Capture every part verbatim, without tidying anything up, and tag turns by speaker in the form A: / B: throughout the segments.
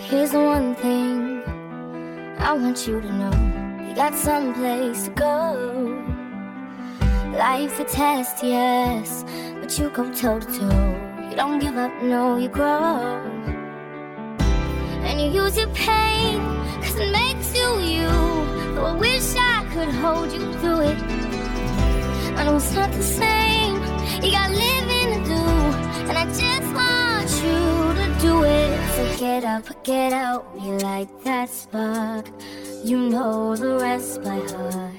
A: Here's the one thing I want you to know. You got someplace to go. Life a test, yes, but you go toe to toe. You don't give up, no, you grow. And you use your pain, cause it makes you you. Though I wish I could hold you through it. I know it's not the same, you got living to do, and I just want you to do it. So get up, get out, be like that spark. You know the rest by heart.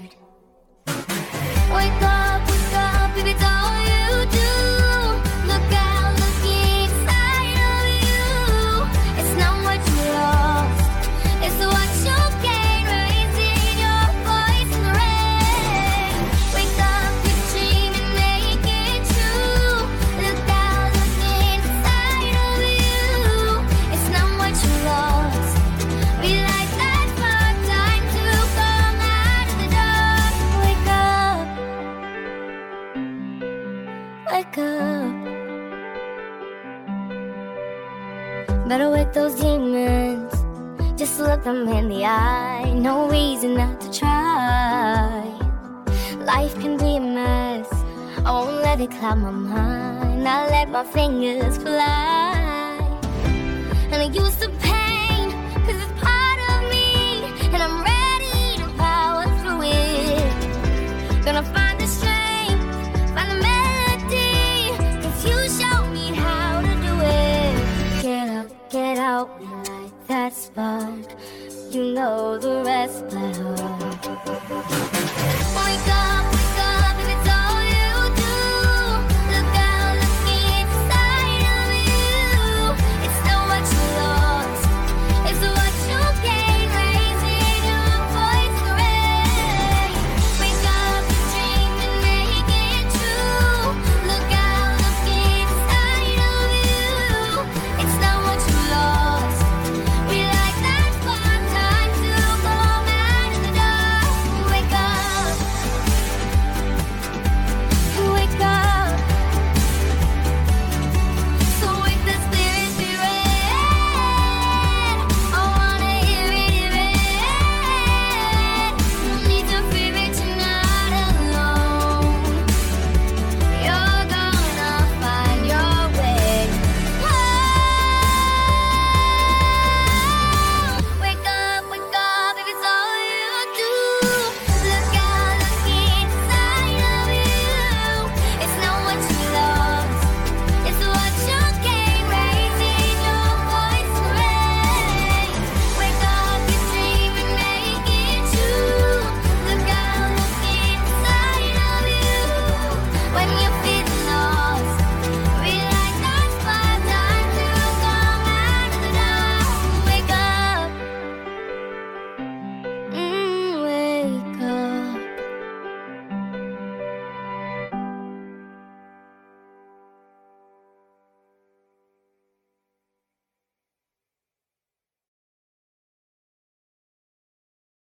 A: Wake up, wake up, baby, it's all you do. Look out, look inside of you. It's not what you lost, it's what you gain. Raising your voice in the rain. Wake up, your dream and make it true. Look out, look inside of you. It's not what you lost. Be like that spark, time to come out of the dark. Wake up, wake up. Better wake those demons, just look them in the eye. No reason not to try. Life can be a mess, I won't let it cloud my mind. I let my fingers fly. And I use the pain, cause it's part of me, and I'm ready to power through it. Gonna find the strength, find the melody, cause you showed me how to do it. Get up, get out, be like that spark. You know the rest by heart. Wake up,